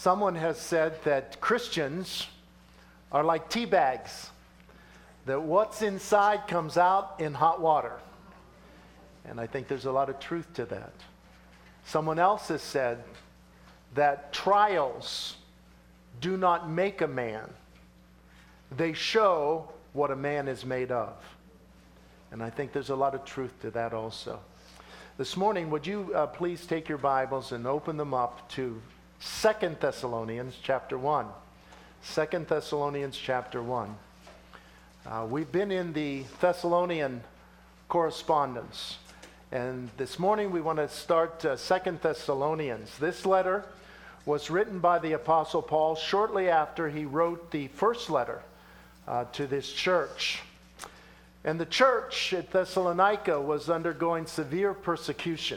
Someone has said that Christians are like tea bags, that what's inside comes out in hot water. And I think there's a lot of truth to that. Someone else has said that trials do not make a man. They show what a man is made of. And I think there's a lot of truth to that also. This morning, would you please take your Bibles and open them up to 2 Thessalonians chapter 1. 2 Thessalonians chapter 1. We've been in the Thessalonian correspondence. And this morning we want to start 2 Thessalonians. This letter was written by the Apostle Paul shortly after he wrote the first letter to this church. And the church at Thessalonica was undergoing severe persecution,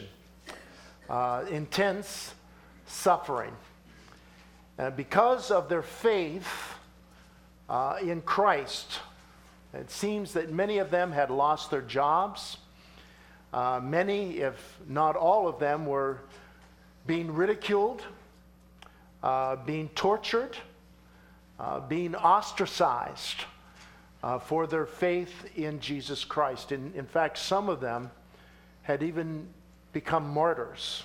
intense suffering. And because of their faith in Christ, it seems that many of them had lost their jobs. Many, if not all of them, were being ridiculed, being tortured, being ostracized for their faith in Jesus Christ. In fact, some of them had even become martyrs,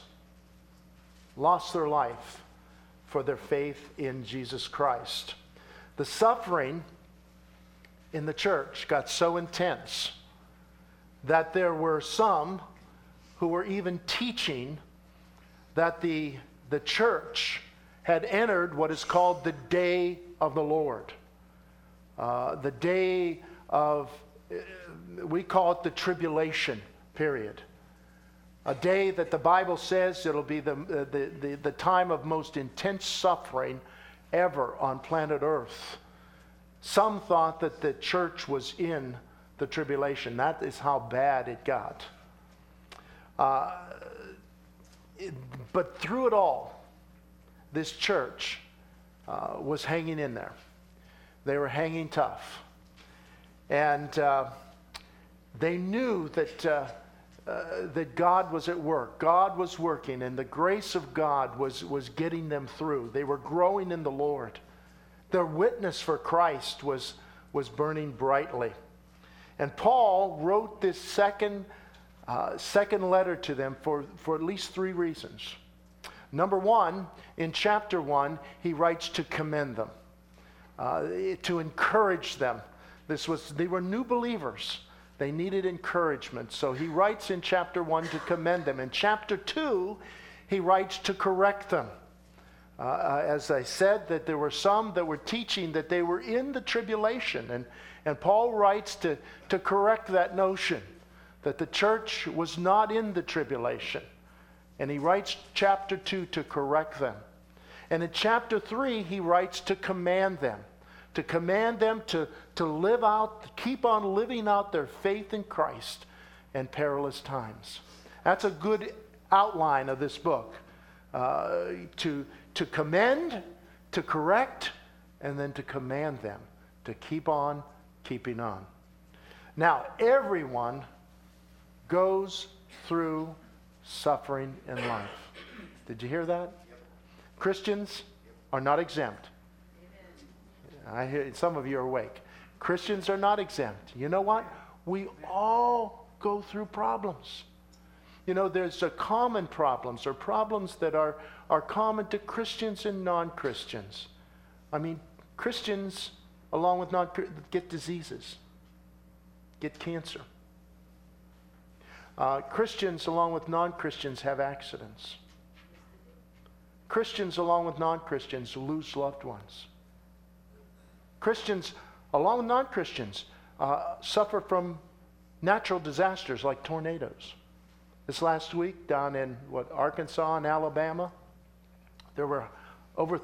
lost their life for their faith in Jesus Christ. The suffering in the church got so intense that there were some who were even teaching that the church had entered what is called the day of the Lord. The day of, we call it the tribulation period. A day that the Bible says it'll be the time of most intense suffering ever on planet Earth. Some thought that the church was in the tribulation. That is how bad it got. But through it all, this church was hanging in there. They were hanging tough. And they knew that God was at work. God was working, and the grace of God was getting them through. They were growing in the Lord. Their witness for Christ was burning brightly. And Paul wrote this second letter to them for at least three reasons. Number one, in chapter 1, he writes to commend them, to encourage them. They were new believers. They needed encouragement. So he writes in chapter 1 to commend them. In chapter 2, he writes to correct them. As I said, that there were some that were teaching that they were in the tribulation. And Paul writes to correct that notion, that the church was not in the tribulation. And he writes chapter 2 to correct them. And in chapter 3, he writes to command them to live out, keep on living out their faith in Christ in perilous times. That's a good outline of this book. To commend, to correct, and then to command them to keep on keeping on. Now, everyone goes through suffering in life. Did you hear that? Yep. Christians are not exempt. Amen. I hear some of you are awake. Christians are not exempt. You know what? We all go through problems. You know, there's common problems, or problems that are common to Christians and non-Christians. I mean, Christians, along with non-Christians, get diseases, get cancer. Christians, along with non-Christians, have accidents. Christians, along with non-Christians, lose loved ones. Christians, along with non-Christians, suffer from natural disasters like tornadoes. This last week down in Arkansas and Alabama, there were over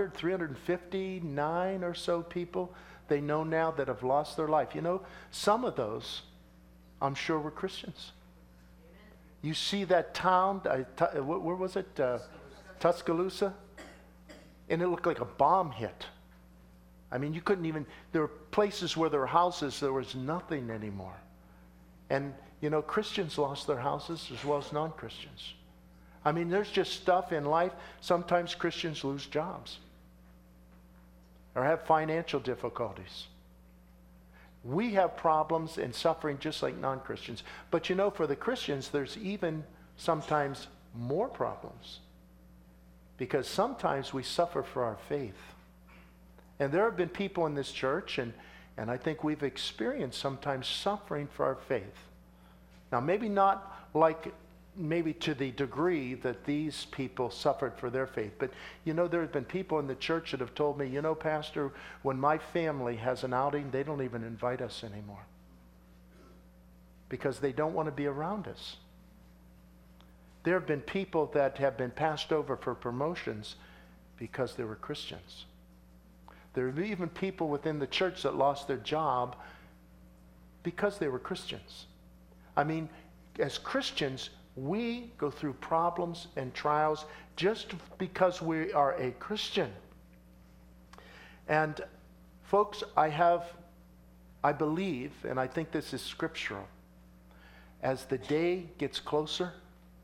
359 or so people they know now that have lost their life. You know, some of those, I'm sure, were Christians. You see that town, where was it? Tuscaloosa? And it looked like a bomb hit. I mean, you couldn't even, there were places where there were houses, there was nothing anymore. And, you know, Christians lost their houses as well as non-Christians. I mean, there's just stuff in life. Sometimes Christians lose jobs or have financial difficulties. We have problems and suffering just like non-Christians. But you know, for the Christians, there's even sometimes more problems, because sometimes we suffer for our faith. And there have been people in this church, and I think we've experienced sometimes suffering for our faith. Now, maybe not like maybe to the degree that these people suffered for their faith. But, you know, there have been people in the church that have told me, you know, Pastor, when my family has an outing, they don't even invite us anymore because they don't want to be around us. There have been people that have been passed over for promotions because they were Christians. There have even people within the church that lost their job because they were Christians. I mean, as Christians, we go through problems and trials just because we are a Christian. And folks, I believe, and I think this is scriptural, as the day gets closer,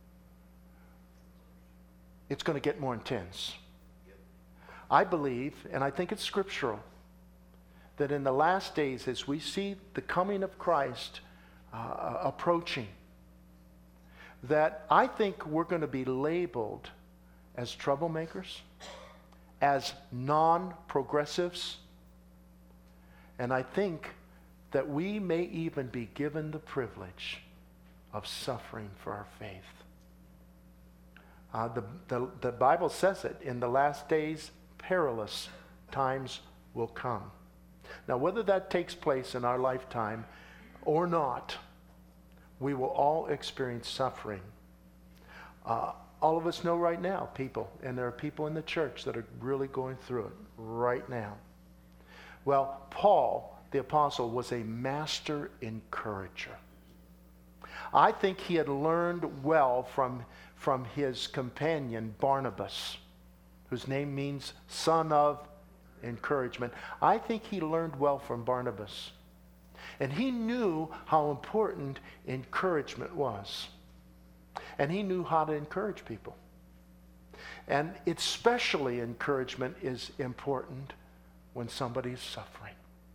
it's going to get more intense. I believe, and I think it's scriptural, that in the last days, as we see the coming of Christ approaching, that I think we're going to be labeled as troublemakers, as non-progressives, and I think that we may even be given the privilege of suffering for our faith. The Bible says it, in the last days, perilous times will come. Now, whether that takes place in our lifetime or not, we will all experience suffering. All of us know right now people, and there are people in the church that are really going through it right now. Well, Paul, the apostle, was a master encourager. I think he had learned well from his companion Barnabas, whose name means son of encouragement. I think he learned well from Barnabas. And he knew how important encouragement was. And he knew how to encourage people. And especially encouragement is important when somebody is suffering.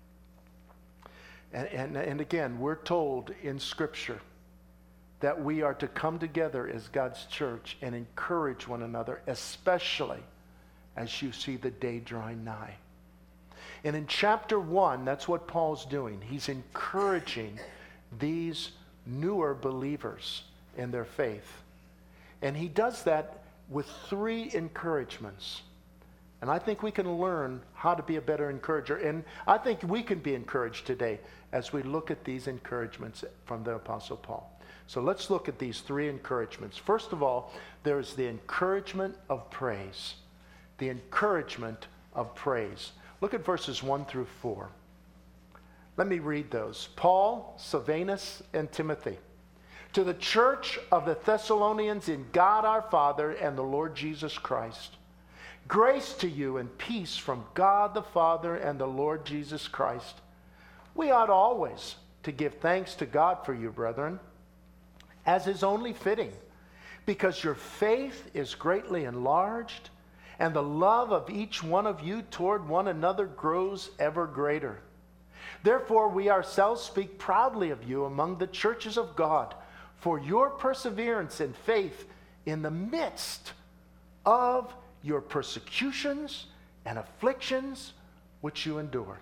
And again, we're told in Scripture that we are to come together as God's church and encourage one another, especially as you see the day drawing nigh. And in chapter 1, that's what Paul's doing. He's encouraging these newer believers in their faith. And he does that with 3 encouragements. And I think we can learn how to be a better encourager. And I think we can be encouraged today as we look at these encouragements from the Apostle Paul. So let's look at these 3 encouragements. First of all, there's the encouragement of praise. The encouragement of praise. Look at verses 1 through 4. Let me read those. Paul, Silvanus, and Timothy, to the church of the Thessalonians in God our Father and the Lord Jesus Christ. Grace to you and peace from God the Father and the Lord Jesus Christ. We ought always to give thanks to God for you, brethren, as is only fitting, because your faith is greatly enlarged, and the love of each one of you toward one another grows ever greater. Therefore, we ourselves speak proudly of you among the churches of God for your perseverance and faith in the midst of your persecutions and afflictions which you endure.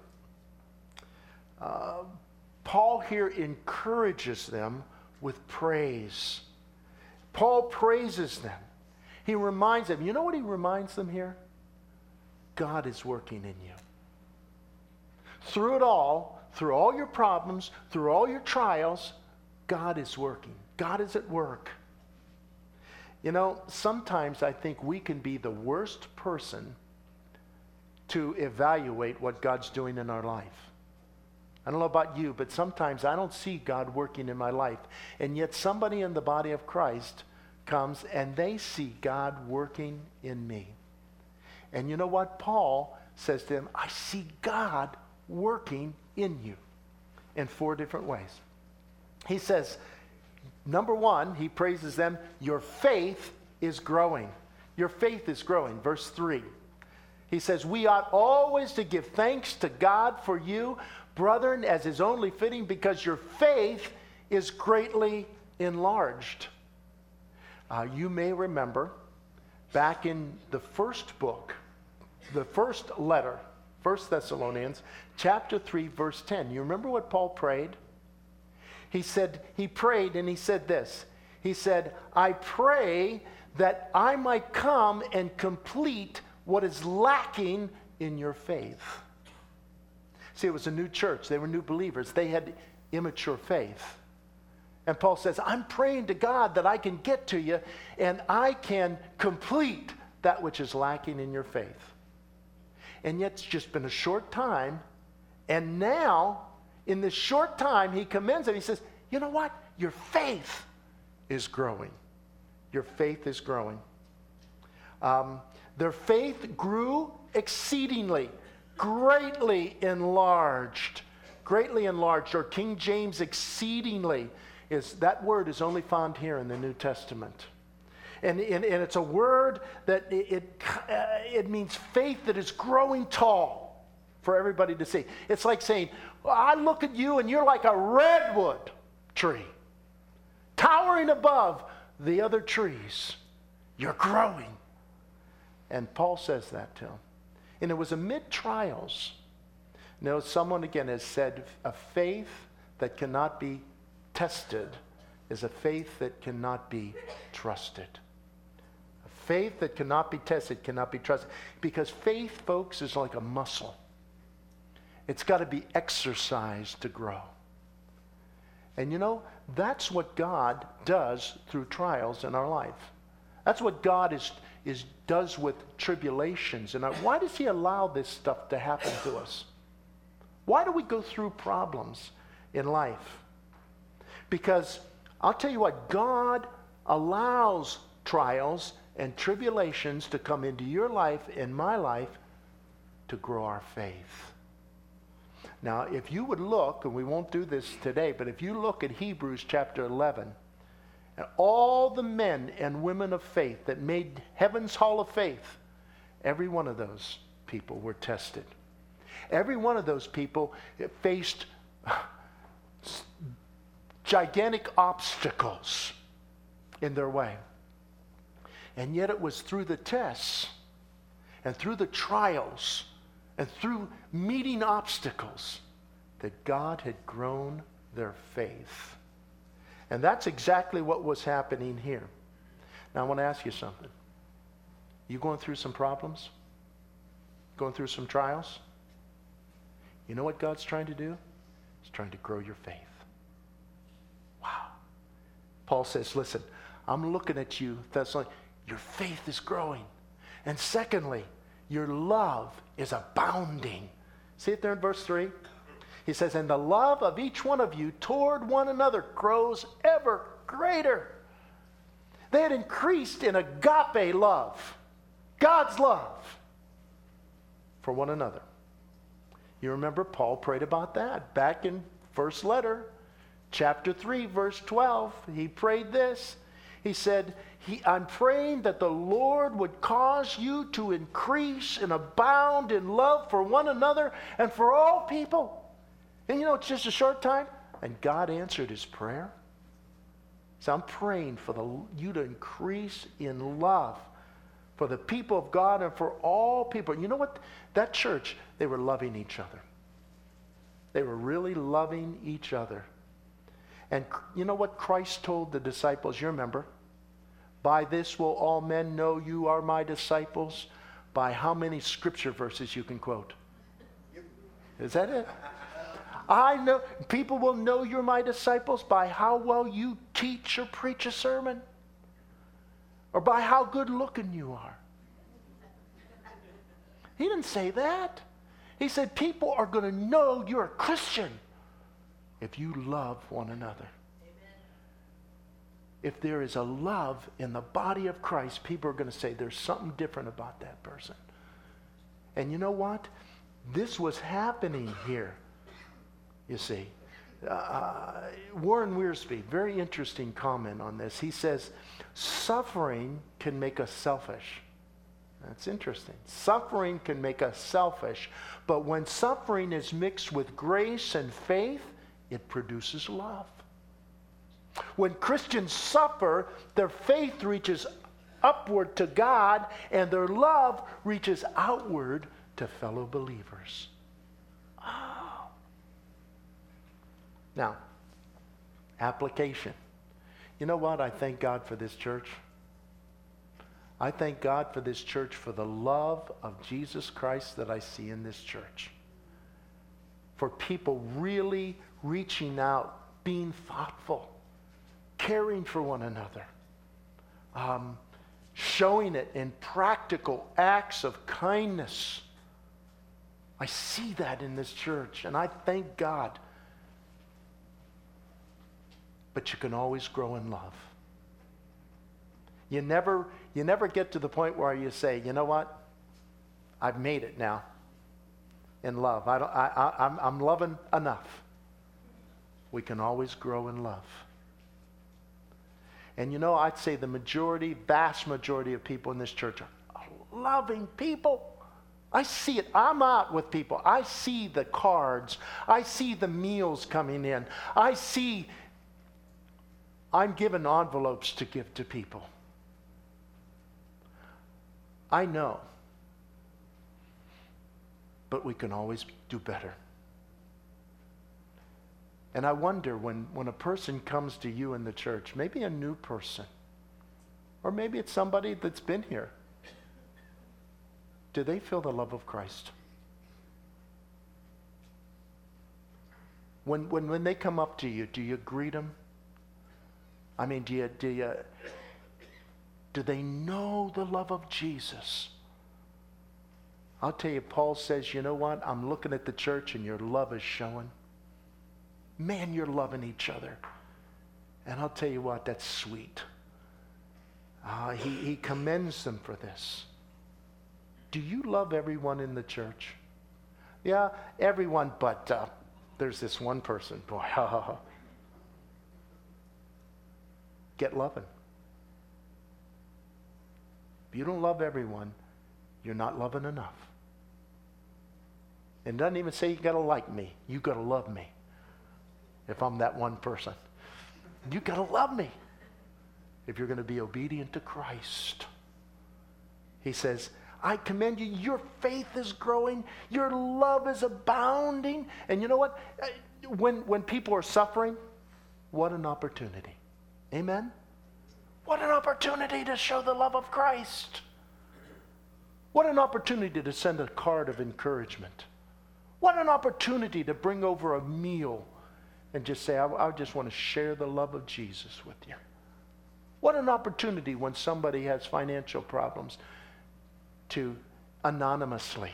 Paul here encourages them with praise. Paul praises them. He reminds them, you know what he reminds them here? God is working in you. Through it all, through all your problems, through all your trials, God is working. God is at work. You know, sometimes I think we can be the worst person to evaluate what God's doing in our life. I don't know about you, but sometimes I don't see God working in my life. And yet somebody in the body of Christ comes and they see God working in me. And you know what? Paul says to them, I see God working in you in 4 different ways. He says, number 1, he praises them, your faith is growing. Your faith is growing. Verse 3. He says, we ought always to give thanks to God for you, brethren, as is only fitting, because your faith is greatly enlarged. You may remember back in the first book, the first letter, 1 Thessalonians, chapter 3, verse 10. You remember what Paul prayed? He prayed and he said this. He said, I pray that I might come and complete what is lacking in your faith. See, it was a new church. They were new believers. They had immature faith. And Paul says, I'm praying to God that I can get to you and I can complete that which is lacking in your faith. And yet it's just been a short time. And now, in this short time, he commends it. He says, you know what? Your faith is growing. Your faith is growing. Their faith grew exceedingly, greatly enlarged. Greatly enlarged, or King James exceedingly, that word is only found here in the New Testament. And it's a word that it means faith that is growing tall for everybody to see. It's like saying, well, I look at you and you're like a redwood tree, towering above the other trees. You're growing. And Paul says that to him. And it was amid trials. Now, someone again has said, a faith that cannot be tested is a faith that cannot be trusted. A faith that cannot be tested cannot be trusted. Because faith, folks, is like a muscle. It's got to be exercised to grow. And you know, that's what God does through trials in our life. That's what God does with tribulations. And why does he allow this stuff to happen to us? Why do we go through problems in life? Because I'll tell you what, God allows trials and tribulations to come into your life and my life to grow our faith. Now, if you would look, and we won't do this today, but if you look at Hebrews chapter 11, and all the men and women of faith that made heaven's hall of faith, every one of those people were tested. Every one of those people faced gigantic obstacles in their way. And yet it was through the tests and through the trials and through meeting obstacles that God had grown their faith. And that's exactly what was happening here. Now I want to ask you something. You going through some problems? Going through some trials? You know what God's trying to do? He's trying to grow your faith. Wow. Paul says, listen, I'm looking at you, Thessalonians. Your faith is growing. And secondly, your love is abounding. See it there in verse 3? He says, and the love of each one of you toward one another grows ever greater. They had increased in agape love, God's love for one another. You remember Paul prayed about that back in first letter, chapter 3, verse 12. He prayed this. He said, I'm praying that the Lord would cause you to increase and abound in love for one another and for all people. And you know, it's just a short time. And God answered his prayer. So I'm praying for you to increase in love for the people of God and for all people. You know what? That church, they were loving each other. They were really loving each other. And you know what Christ told the disciples? You remember? By this will all men know you are my disciples. By how many scripture verses you can quote? Is that it? I know people will know you're my disciples by how well you teach or preach a sermon, or by how good looking you are. He didn't say that. He said people are going to know you're a Christian if you love one another. If there is a love in the body of Christ, people are going to say there's something different about that person. And you know what? This was happening here. You see, Warren Wiersbe, very interesting comment on this. He says, suffering can make us selfish. That's interesting. Suffering can make us selfish, but when suffering is mixed with grace and faith, it produces love. When Christians suffer, their faith reaches upward to God, and their love reaches outward to fellow believers. Oh. Now, application. You know what? I thank God for this church. I thank God for this church for the love of Jesus Christ that I see in this church. For people really reaching out, being thoughtful, caring for one another, showing it in practical acts of kindness. I see that in this church, and I thank God. But you can always grow in love. You never get to the point where you say, you know what? I've made it now in love. I'm loving enough. We can always grow in love. And you know, I'd say the vast majority of people in this church are loving people. I see it. I'm out with people. I see the cards. I see the meals coming in. I'm given envelopes to give to people. I know. But we can always do better. And I wonder when a person comes to you in the church, maybe a new person, or maybe it's somebody that's been here, do they feel the love of Christ? When they come up to you, do you greet them? I mean, do they know the love of Jesus? I'll tell you, Paul says, you know what? I'm looking at the church and your love is showing. Man, you're loving each other. And I'll tell you what, that's sweet. He commends them for this. Do you love everyone in the church? Yeah, everyone, but there's this one person. Boy, get loving. If you don't love everyone, you're not loving enough. And it doesn't even say you got to like me. You got to love me. If I'm that one person, you got to love me. If you're going to be obedient to Christ, he says, I commend you. Your faith is growing. Your love is abounding. And you know what? When people are suffering, what an opportunity. Amen? What an opportunity to show the love of Christ. What an opportunity to send a card of encouragement. What an opportunity to bring over a meal and just say, I just want to share the love of Jesus with you. What an opportunity when somebody has financial problems to anonymously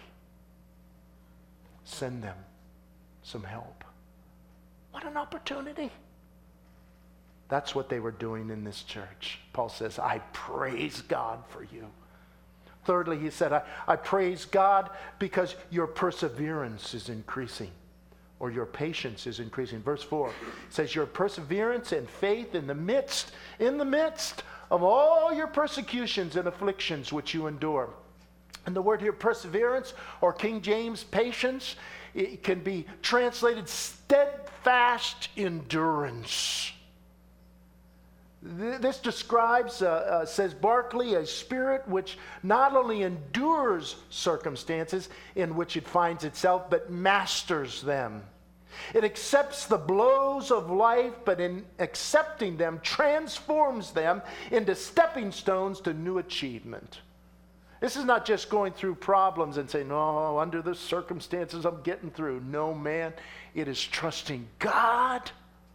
send them some help. What an opportunity. That's what they were doing in this church. Paul says, I praise God for you. Thirdly, he said, I praise God because your perseverance is increasing, or your patience is increasing. Verse 4 says, your perseverance and faith in the midst of all your persecutions and afflictions which you endure. And the word here, perseverance, or King James, patience, it can be translated steadfast endurance. This describes, says Barclay, a spirit which not only endures circumstances in which it finds itself, but masters them. It accepts the blows of life, but in accepting them, transforms them into stepping stones to new achievement. This is not just going through problems and saying, no, under the circumstances I'm getting through. No, man, it is trusting God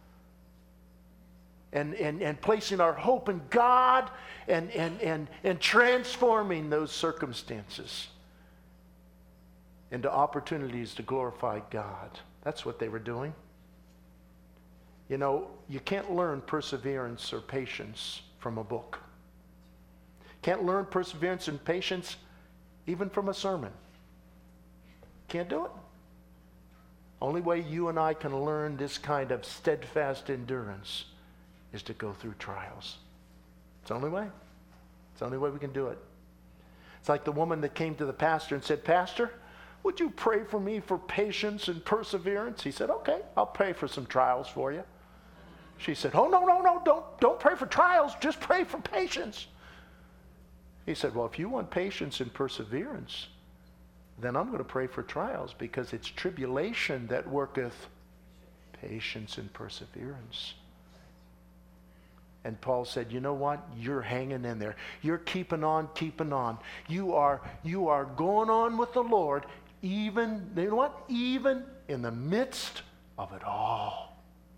and placing our hope in God and transforming those circumstances into opportunities to glorify God. That's what they were doing. You know, you can't learn perseverance or patience from a book. Can't learn perseverance and patience even from a sermon. Can't do it. Only way you and I can learn this kind of steadfast endurance is to go through trials. It's the only way. It's the only way we can do it. It's like the woman that came to the pastor and said, "Pastor, would you pray for me for patience and perseverance?" He said, "Okay, I'll pray for some trials for you." She said, "Oh, no, don't pray for trials, just pray for patience." He said, "Well, if you want patience and perseverance, then I'm going to pray for trials, because it's tribulation that worketh patience and perseverance." And Paul said, "You know what? You're hanging in there. You're keeping on. You are going on with the Lord, even, you know what? Even in the midst of it all."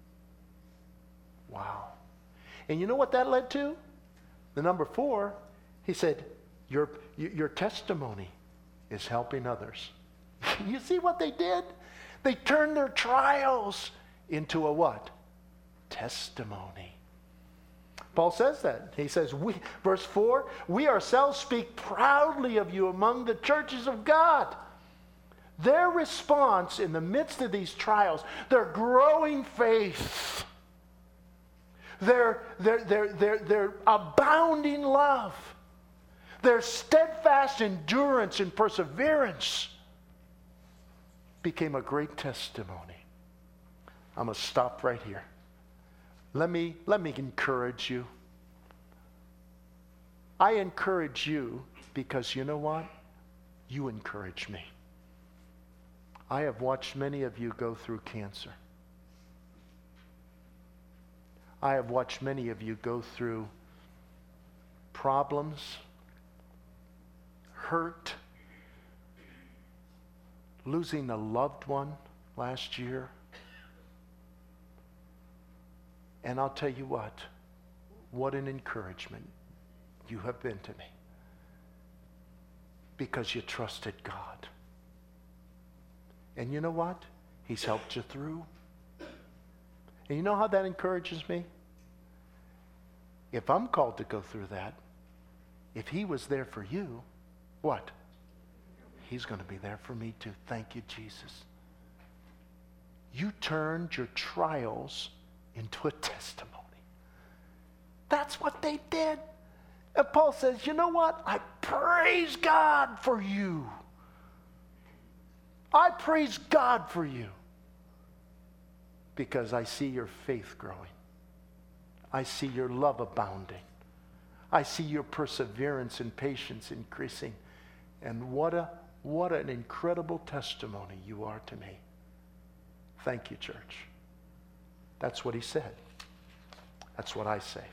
Wow. And you know what that led to? The number 4, he said, your testimony is helping others. You see what they did? They turned their trials into a what? Testimony. Paul says that. He says, verse 4, "We ourselves speak proudly of you among the churches of God." Their response in the midst of these trials, their growing faith, their abounding love, their steadfast endurance and perseverance became a great testimony. I'm going to stop right here. Let me encourage you. I encourage you because you know what? You encourage me. I have watched many of you go through cancer. I have watched many of you go through problems, hurt, losing a loved one last year. And I'll tell you what an encouragement you have been to me, because you trusted God. And you know what? He's helped you through. And you know how that encourages me? If I'm called to go through that, if he was there for you, what? He's going to be there for me too. Thank you, Jesus. You turned your trials into a testimony. That's what they did. And Paul says, "You know what? I praise God for you. I praise God for you, because I see your faith growing. I see your love abounding. I see your perseverance and patience increasing. And what an incredible testimony you are to me." Thank you, church. That's what he said. That's what I say.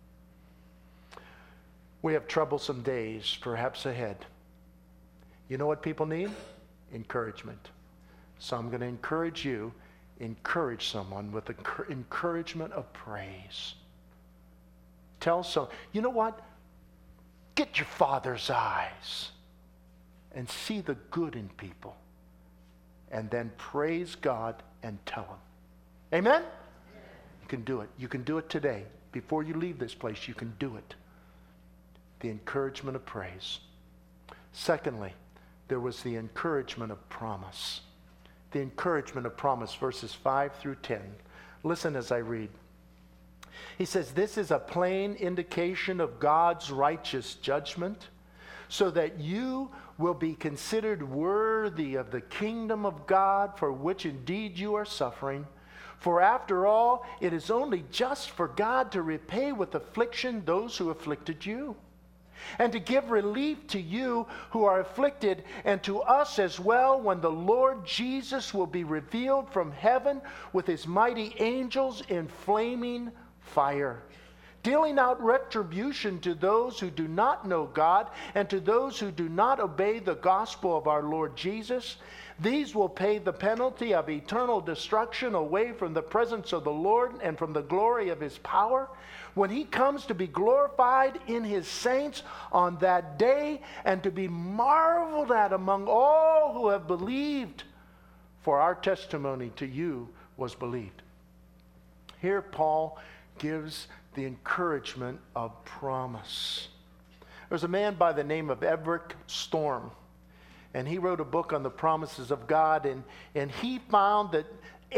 We have troublesome days perhaps ahead. You know what people need? Encouragement. So I'm going to encourage you. Encourage someone with encouragement of praise. Tell someone, you know what? Get your Father's eyes and see the good in people. And then praise God and tell them. Amen? You can do it. You can do it today. Before you leave this place, you can do it. The encouragement of praise. Secondly, there was the encouragement of promise. The encouragement of promise, verses 5 through 10. Listen as I read. He says, "This is a plain indication of God's righteous judgment, so that you will be considered worthy of the kingdom of God, for which indeed you are suffering. For after all, it is only just for God to repay with affliction those who afflicted you, and to give relief to you who are afflicted, and to us as well, when the Lord Jesus will be revealed from heaven with his mighty angels in flaming fire, dealing out retribution to those who do not know God, and to those who do not obey the gospel of our Lord Jesus. These will pay the penalty of eternal destruction away from the presence of the Lord and from the glory of his power, when he comes to be glorified in his saints on that day, and to be marveled at among all who have believed. For our testimony to you was believed." Here Paul gives the encouragement of promise. There's a man by the name of Everett Storm. and he wrote a book on the promises of God, and he found that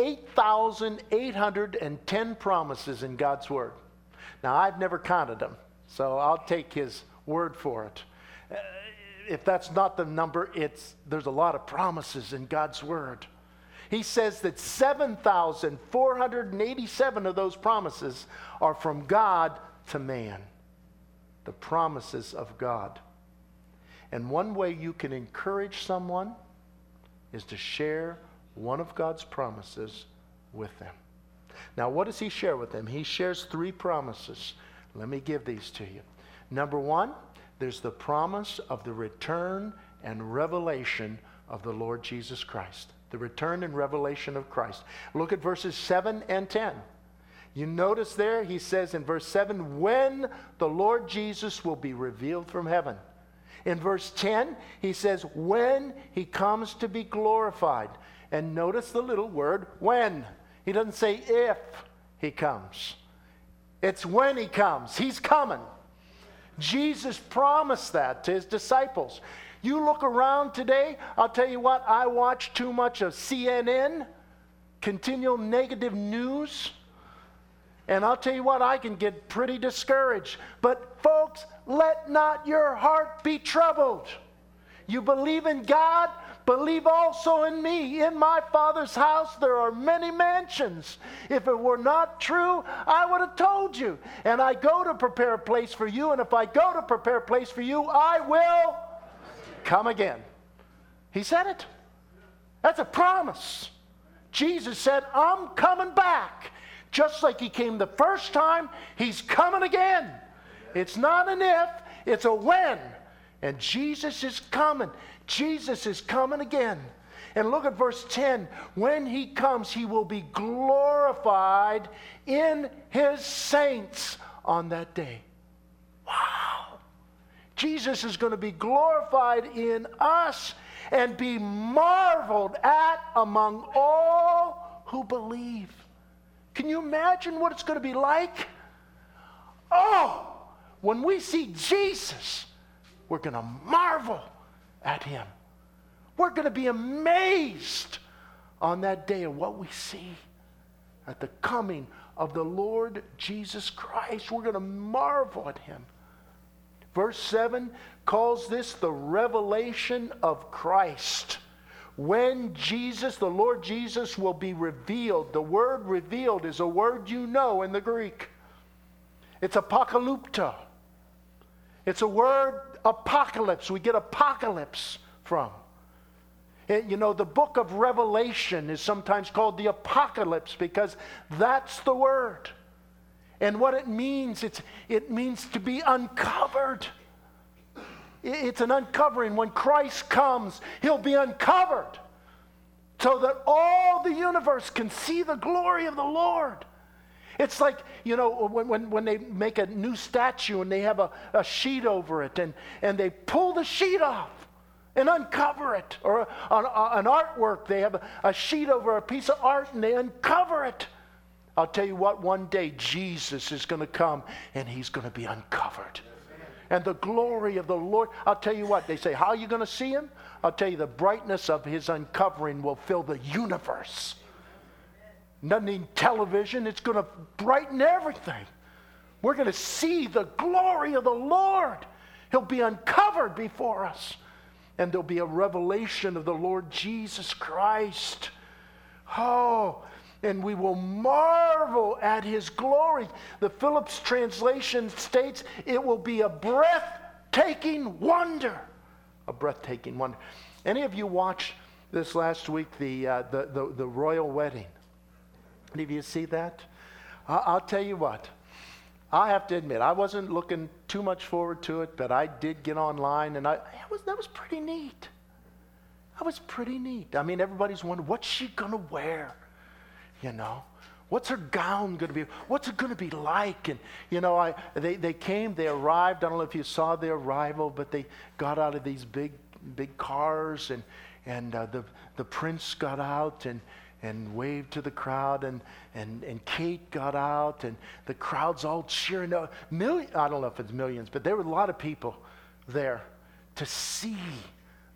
8,810 promises in God's Word. Now, I've never counted them, so I'll take his word for it. If that's not the number, there's a lot of promises in God's Word. He says that 7,487 of those promises are from God to man. The promises of God. And one way you can encourage someone is to share one of God's promises with them. Now, what does he share with them? He shares 3 promises. Let me give these to you. Number 1, there's the promise of the return and revelation of the Lord Jesus Christ. The return and revelation of Christ. Look at verses 7 and 10. You notice there, he says in verse 7, when the Lord Jesus will be revealed from heaven. In verse 10, he says, when he comes to be glorified. And notice the little word, when. He doesn't say if he comes. It's when he comes. He's coming. Jesus promised that to his disciples. You look around today, I'll tell you what, I watch too much of CNN, continual negative news, and I'll tell you what, I can get pretty discouraged. But folks, let not your heart be troubled. You believe in God, believe also in me. In my Father's house there are many mansions. If it were not true, I would have told you. And I go to prepare a place for you, and if I go to prepare a place for you, I will come again. He said it. That's a promise. Jesus said, I'm coming back. Just like he came the first time, he's coming again. It's not an if, it's a when. And Jesus is coming. Jesus is coming again. And look at verse 10. When he comes, he will be glorified in his saints on that day. Wow. Jesus is going to be glorified in us and be marveled at among all who believe. Can you imagine what it's going to be like? Oh, when we see Jesus, we're going to marvel at him. We're going to be amazed on that day of what we see at the coming of the Lord Jesus Christ. We're going to marvel at him. Verse 7 calls this the revelation of Christ. When Jesus, the Lord Jesus, will be revealed. The word revealed is a word you know in the Greek. It's apocalypto. It's a word, apocalypse. We get apocalypse from. You know, the book of Revelation is sometimes called the apocalypse because that's the word. And what it means, it means to be uncovered. It's an uncovering. When Christ comes, he'll be uncovered so that all the universe can see the glory of the Lord. It's like, you know, when they make a new statue and they have a sheet over it and they pull the sheet off and uncover it. Or an artwork, they have a sheet over a piece of art and they uncover it. I'll tell you what, one day Jesus is going to come and he's going to be uncovered. And the glory of the Lord, I'll tell you what, they say, how are you going to see him? I'll tell you, the brightness of his uncovering will fill the universe. Doesn't need television, it's going to brighten everything. We're going to see the glory of the Lord. He'll be uncovered before us. And there'll be a revelation of the Lord Jesus Christ. Oh, and we will marvel at his glory. The Phillips translation states it will be a breathtaking wonder. A breathtaking wonder. Any of you watched this last week, the royal wedding? Any of you see that? I'll tell you what. I have to admit, I wasn't looking too much forward to it, but I did get online, and that was pretty neat. That was pretty neat. I mean, everybody's wondering, what's she going to wear? You know, what's her gown going to be? What's it going to be like? And, you know, they came, they arrived. I don't know if you saw their arrival, but they got out of these big cars, and the prince got out and waved to the crowd, and Kate got out, and the crowd's all cheering. I don't know if it's millions, but there were a lot of people there to see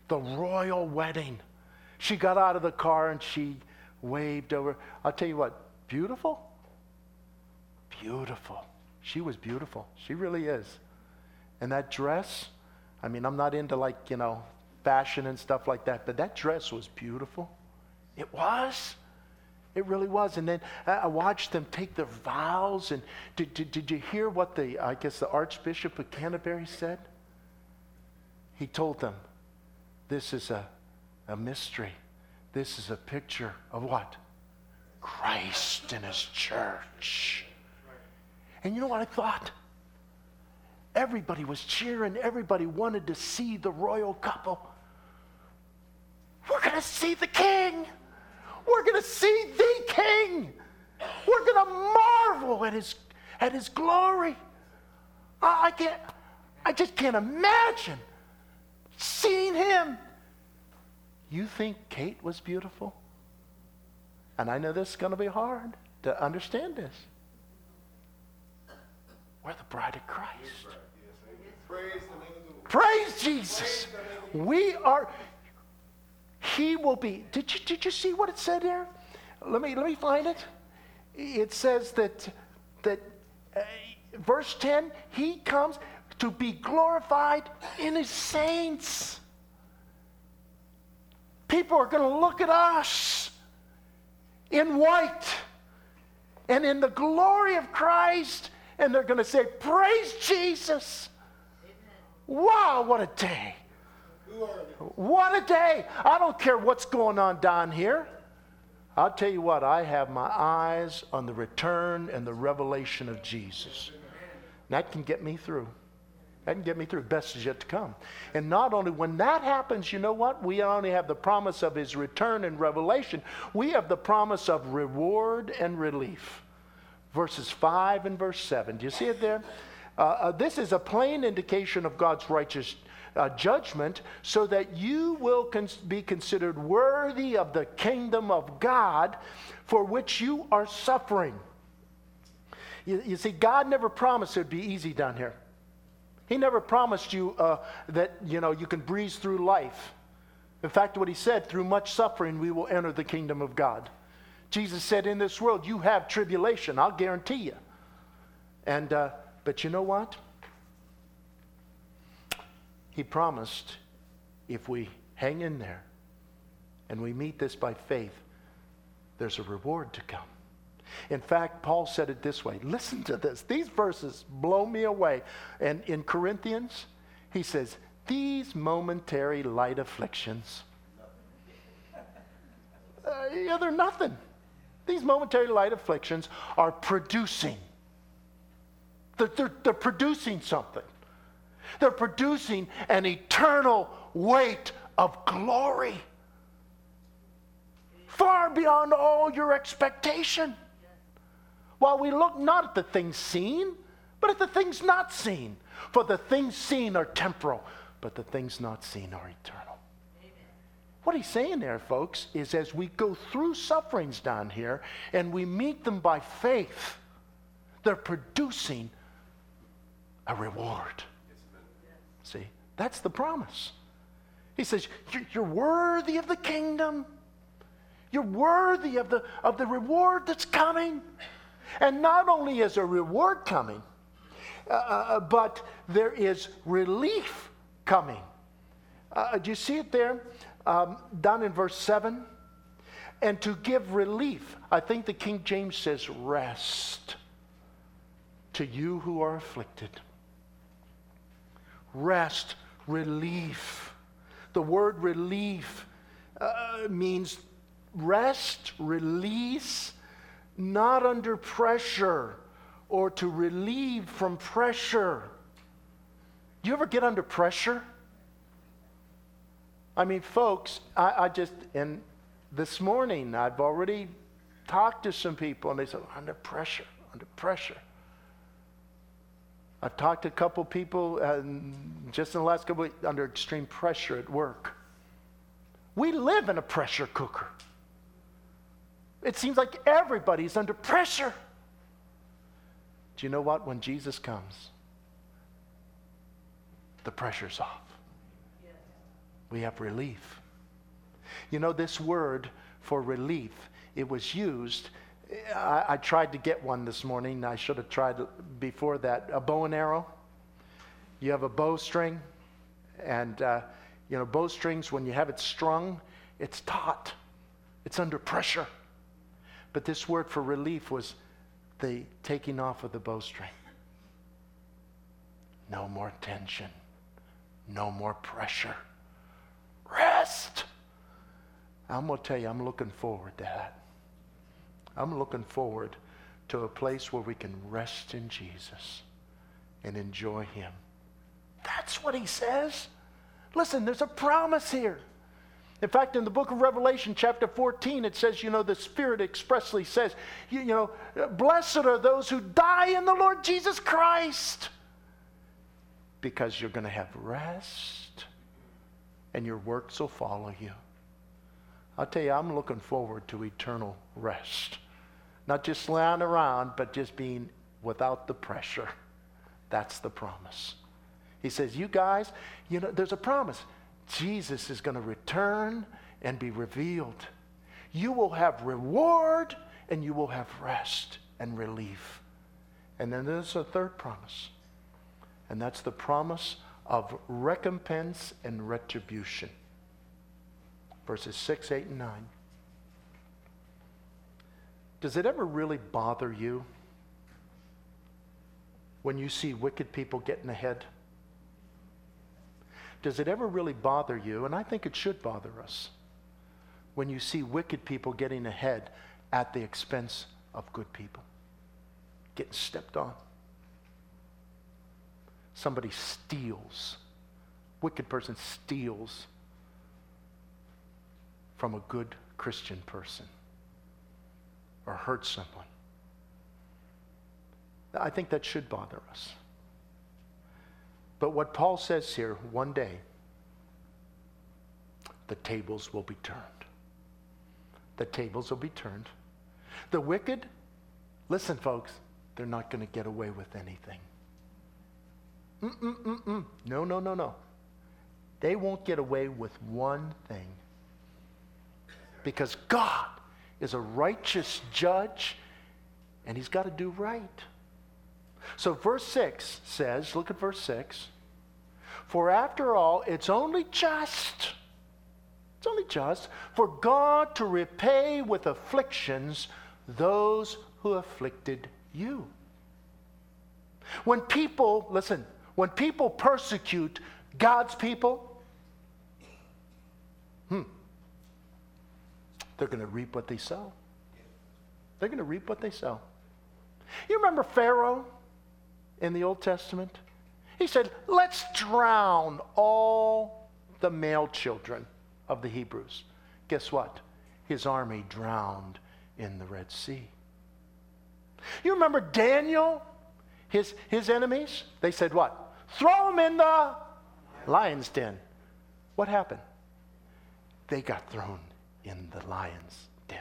The royal wedding. She got out of the car and she waved over. I'll tell you what, beautiful? Beautiful. She was beautiful. She really is. And that dress, I mean, I'm not into fashion and stuff like that, but that dress was beautiful. It was. It really was. And then I watched them take their vows. And did you hear what the Archbishop of Canterbury said? He told them, this is a mystery. This is a picture of what? Christ and his church. And you know what I thought? Everybody was cheering. Everybody wanted to see the royal couple. We're going to see the king. We're going to see the king. We're going to marvel at his glory. I just can't imagine seeing him. You think Kate was beautiful? And I know this is going to be hard to understand this. We're the bride of Christ. Praise Jesus. We are. He will be. Did you see what it said there? Let me find it. It says that verse 10, he comes to be glorified in his saints. People are going to look at us in white and in the glory of Christ, and they're going to say, praise Jesus. Amen. Wow, what a day. What a day. I don't care what's going on down here. I'll tell you what, I have my eyes on the return and the revelation of Jesus. That can get me through. That can get me through. Best is yet to come. And not only when that happens, you know what? We not only have the promise of his return and revelation, we have the promise of reward and relief. Verses 5 and verse 7. Do you see it there? This is a plain indication of God's righteous judgment, so that you will be considered worthy of the kingdom of God for which you are suffering. You see, God never promised it would be easy down here. He never promised you that you can breeze through life. In fact, what he said, through much suffering we will enter the kingdom of God. Jesus said, in this world you have tribulation, I'll guarantee you. And but you know what? He promised if we hang in there and we meet this by faith, there's a reward to come. In fact, Paul said it this way. Listen to this. These verses blow me away. And in Corinthians, he says, these momentary light afflictions, they're nothing. These momentary light afflictions are producing. They're producing something. They're producing an eternal weight of glory. Far beyond all your expectation. While we look not at the things seen, but at the things not seen. For the things seen are temporal, but the things not seen are eternal. Amen. What he's saying there, folks, is as we go through sufferings down here and we meet them by faith, they're producing a reward. See, that's the promise. He says, you're worthy of the kingdom. You're worthy of the reward that's coming. And not only is a reward coming, but there is relief coming. Do you see it there? Down in verse 7. And to give relief. I think the King James says rest to you who are afflicted. Rest, relief. The word relief means rest, release, not under pressure, or to relieve from pressure. Do you ever get under pressure? I mean, folks, and this morning I've already talked to some people and they said, under pressure. I've talked to a couple people just in the last couple of weeks under extreme pressure at work. We live in a pressure cooker. It seems like everybody's under pressure. Do you know what? When Jesus comes, the pressure's off. We have relief. You know, this word for relief, it was used, I tried to get one this morning. I should have tried before that. A bow and arrow. You have a bowstring, and bowstrings, when you have it strung, it's taut. It's under pressure. But this word for relief was the taking off of the bowstring. No more tension. No more pressure. Rest. I'm going to tell you, I'm looking forward to that. I'm looking forward to a place where we can rest in Jesus and enjoy Him. That's what He says. Listen, there's a promise here. In fact, in the book of Revelation, chapter 14, it says, the Spirit expressly says, blessed are those who die in the Lord Jesus Christ, because you're going to have rest and your works will follow you. I'll tell you, I'm looking forward to eternal rest. Not just lying around, but just being without the pressure. That's the promise. He says, you guys, there's a promise. Jesus is going to return and be revealed. You will have reward and you will have rest and relief. And then there's a third promise. And that's the promise of recompense and retribution. Verses 6, 8, and 9. Does it ever really bother you when you see wicked people getting ahead? Does it ever really bother you, and I think it should bother us, when you see wicked people getting ahead at the expense of good people, getting stepped on? Somebody steals, wicked person steals from a good Christian person or hurts someone. I think that should bother us. But what Paul says here, one day, the tables will be turned. The tables will be turned. The wicked, listen folks, they're not going to get away with anything. No. They won't get away with one thing. Because God is a righteous judge, and He's got to do right. So verse 6 says, look at verse 6. For after all, it's only just for God to repay with afflictions those who afflicted you. When people persecute God's people, they're going to reap what they sow. They're going to reap what they sow. You remember Pharaoh in the Old Testament? He said, let's drown all the male children of the Hebrews. Guess what? His army drowned in the Red Sea. You remember Daniel? His enemies? They said what? Throw him in the lion's den. What happened? They got thrown in the lion's den.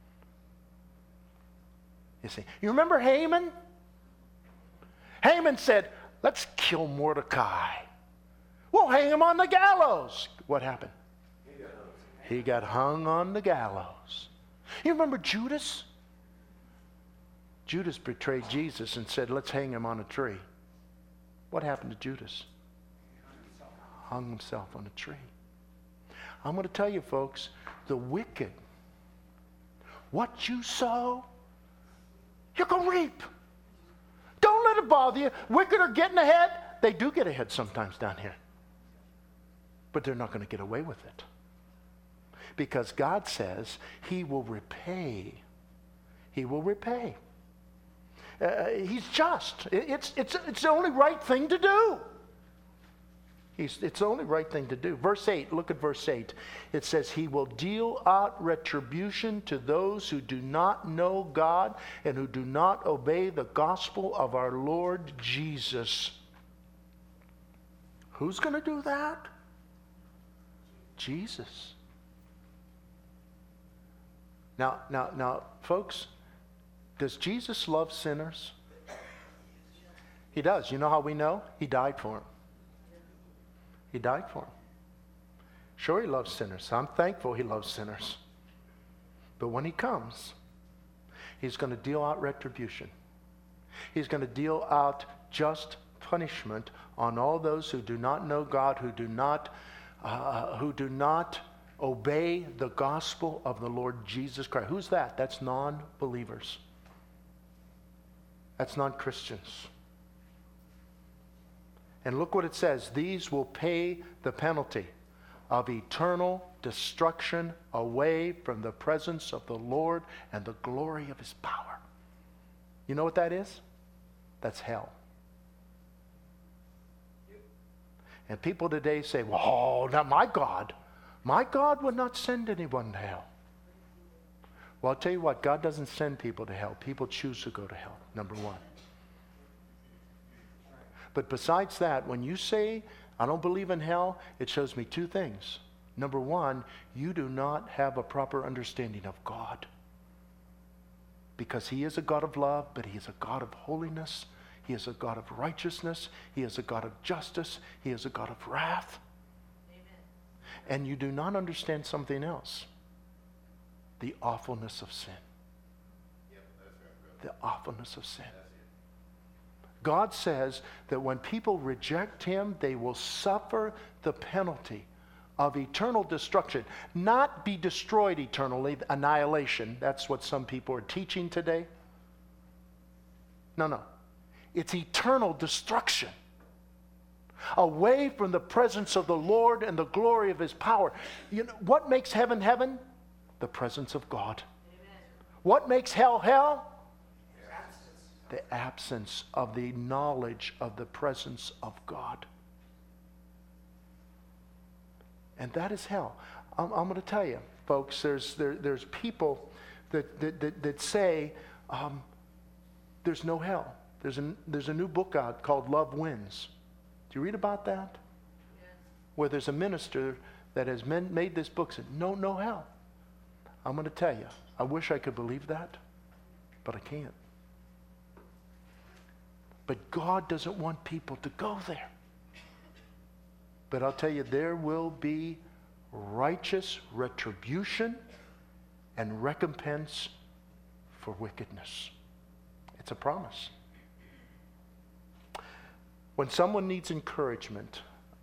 You see, you remember Haman? Haman said, let's kill Mordecai. We'll hang him on the gallows. What happened? He got hung on the gallows. You remember Judas? Judas betrayed Jesus and said, let's hang him on a tree. What happened to Judas? Hung himself on a tree. I'm going to tell you, folks, the wicked, what you sow, you're going to reap. Don't let it bother you. Wicked are getting ahead. They do get ahead sometimes down here. But they're not going to get away with it. Because God says He will repay. He will repay. He's just. It's the only right thing to do. It's the only right thing to do. Verse 8, look at verse 8. It says, He will deal out retribution to those who do not know God and who do not obey the gospel of our Lord Jesus. Who's going to do that? Jesus. Now, folks, does Jesus love sinners? He does. You know how we know? He died for them. He died for them. Sure, he loves sinners. I'm thankful he loves sinners. But when he comes, he's going to deal out retribution. He's going to deal out just punishment on all those who do not know God, who do not obey the gospel of the Lord Jesus Christ. Who's that? That's non-believers. That's non-Christians. And look what it says. These will pay the penalty of eternal destruction away from the presence of the Lord and the glory of his power. You know what that is? That's hell. And people today say, well, not my God. My God would not send anyone to hell. Well, I'll tell you what, God doesn't send people to hell. People choose to go to hell, number one. But besides that, when you say, I don't believe in hell, it shows me two things. Number one, you do not have a proper understanding of God. Because he is a God of love, but he is a God of holiness. He is a God of righteousness. He is a God of justice. He is a God of wrath. Amen. And you do not understand something else. The awfulness of sin. Yep, that's right. The awfulness of sin. God says that when people reject him, they will suffer the penalty of eternal destruction. Not be destroyed eternally, annihilation. That's what some people are teaching today. No. It's eternal destruction. Away from the presence of the Lord and the glory of his power. You know, what makes heaven heaven? The presence of God. Amen. What makes hell hell? The absence of the knowledge of the presence of God. And that is hell. I'm going to tell you, folks, there's people that say there's no hell. There's a new book out called Love Wins. Do you read about that? Yes. Where there's a minister that has made this book said, no hell. I'm going to tell you, I wish I could believe that, but I can't. But God doesn't want people to go there. But I'll tell you, there will be righteous retribution and recompense for wickedness. It's a promise. When someone needs encouragement,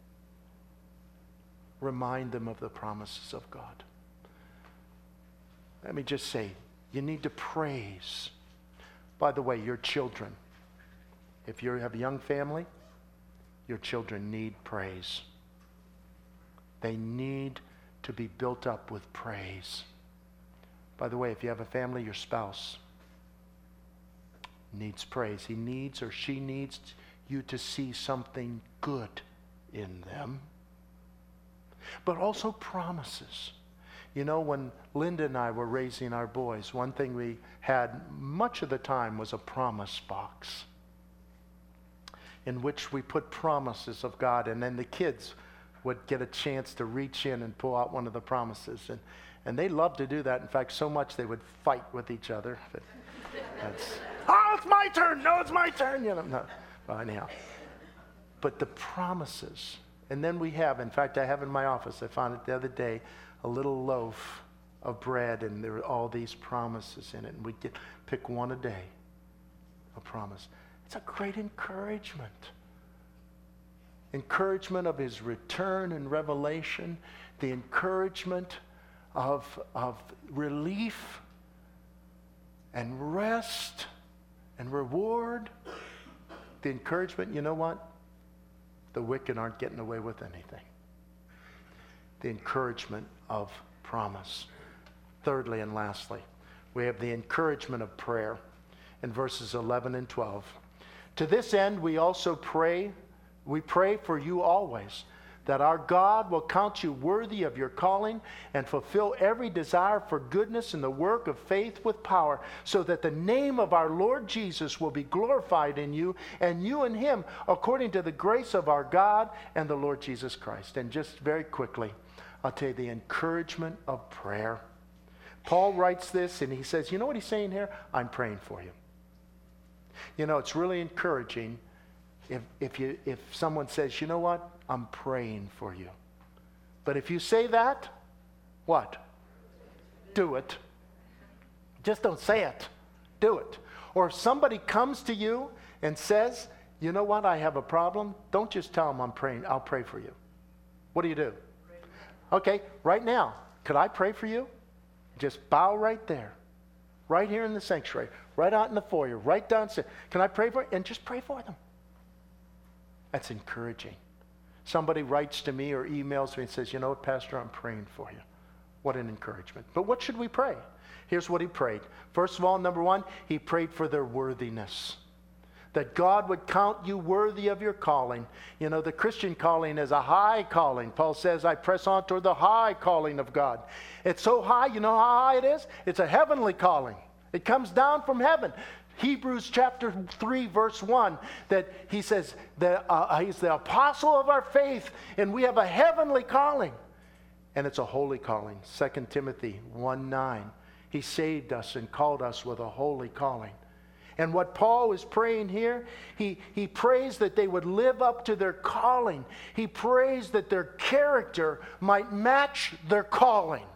remind them of the promises of God. Let me just say, you need to praise. By the way, your children, if you have a young family, your children need praise. They need to be built up with praise. By the way, if you have a family, your spouse needs praise. He needs or she needs you to see something good in them. But also promises. You know, when Linda and I were raising our boys, one thing we had much of the time was a promise box in which we put promises of God, and then the kids would get a chance to reach in and pull out one of the promises. And they loved to do that. In fact, so much they would fight with each other. It's my turn. No, it's my turn. You know, no. Well, anyhow. But the promises. And then we have, in fact, I have in my office, I found it the other day, a little loaf of bread, and there were all these promises in it. And we'd pick one a day, a promise. It's a great encouragement. Encouragement of his return and revelation, the encouragement of relief and rest and reward. The encouragement, you know what? The wicked aren't getting away with anything. The encouragement of promise. Thirdly and lastly, we have the encouragement of prayer in verses 11 and 12. To this end, we also pray. We pray for you always, that our God will count you worthy of your calling and fulfill every desire for goodness in the work of faith with power, so that the name of our Lord Jesus will be glorified in you, and you in him, according to the grace of our God and the Lord Jesus Christ. And just very quickly, I'll tell you the encouragement of prayer. Paul writes this, and he says, you know what he's saying here? I'm praying for you. You know, it's really encouraging if someone says, you know what, I'm praying for you. But if you say that, what? Do it. Just don't say it. Do it. Or if somebody comes to you and says, you know what, I have a problem, don't just tell them I'm praying. I'll pray for you. What do? Okay, right now, could I pray for you? Just bow right there. Right here in the sanctuary. Right out in the foyer. Right downstairs. Can I pray for you? And just pray for them. That's encouraging. Somebody writes to me or emails me and says, you know what, Pastor, I'm praying for you. What an encouragement. But what should we pray? Here's what he prayed. First of all, number one, he prayed for their worthiness. That God would count you worthy of your calling. You know, the Christian calling is a high calling. Paul says, I press on toward the high calling of God. It's so high, you know how high it is? It's a heavenly calling. It comes down from heaven. Hebrews chapter 3, verse 1, that he says that he's the apostle of our faith, and we have a heavenly calling. And it's a holy calling. 2 Timothy 1:9. He saved us and called us with a holy calling. And what Paul is praying here, he prays that they would live up to their calling. He prays that their character might match their calling.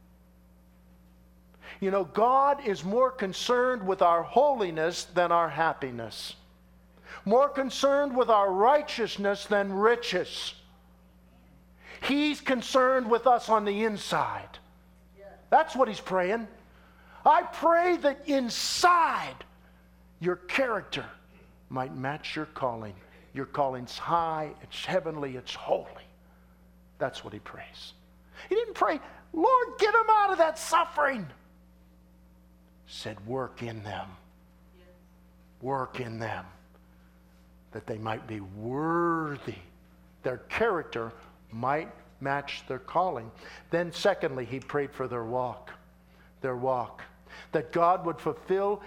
You know, God is more concerned with our holiness than our happiness. More concerned with our righteousness than riches. He's concerned with us on the inside. That's what he's praying. I pray that inside your character might match your calling. Your calling's high, it's heavenly, it's holy. That's what he prays. He didn't pray, Lord, get them out of that suffering. Said, work in them. Work in them. That they might be worthy. Their character might match their calling. Then secondly, he prayed for their walk. Their walk. That God would fulfill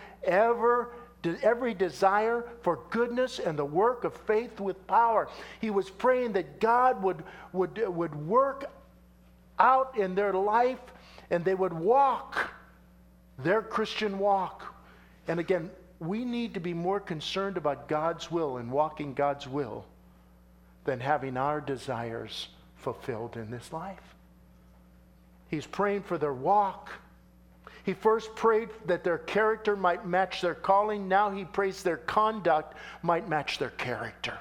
every desire for goodness and the work of faith with power. He was praying that God would work out in their life and they would walk their Christian walk. And again, we need to be more concerned about God's will and walking God's will than having our desires fulfilled in this life. He's praying for their walk. He first prayed that their character might match their calling. Now he prays their conduct might match their character.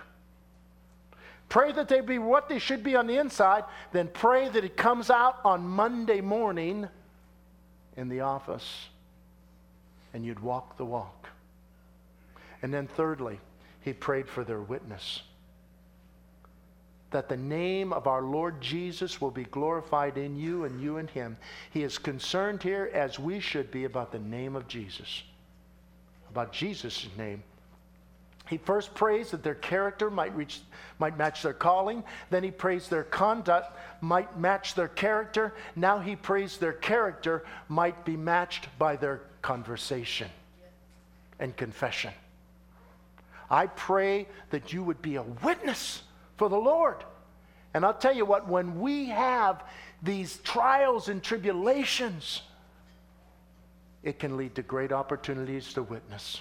Pray that they be what they should be on the inside, then pray that it comes out on Monday morning in the office, and you'd walk the walk. And then thirdly, he prayed for their witness. That the name of our Lord Jesus will be glorified in you and you in him. He is concerned here, as we should be, about the name of Jesus. About Jesus' name. He first prays that their character might match their calling. Then he prays their conduct might match their character. Now he prays their character might be matched by their conversation and confession. I pray that you would be a witness for the Lord. And I'll tell you what, when we have these trials and tribulations, it can lead to great opportunities to witness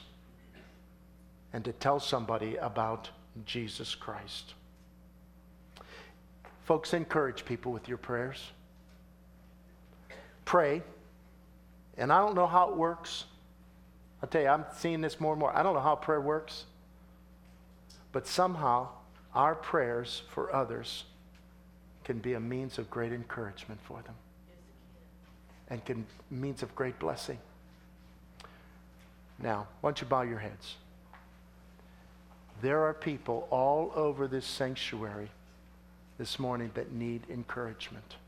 and to tell somebody about Jesus Christ. Folks, encourage people with your prayers. Pray. And I don't know how it works. I'll tell you, I'm seeing this more and more. I don't know how prayer works. But somehow, our prayers for others can be a means of great encouragement for them. And can means of great blessing. Now, why don't you bow your heads? There are people all over this sanctuary this morning that need encouragement.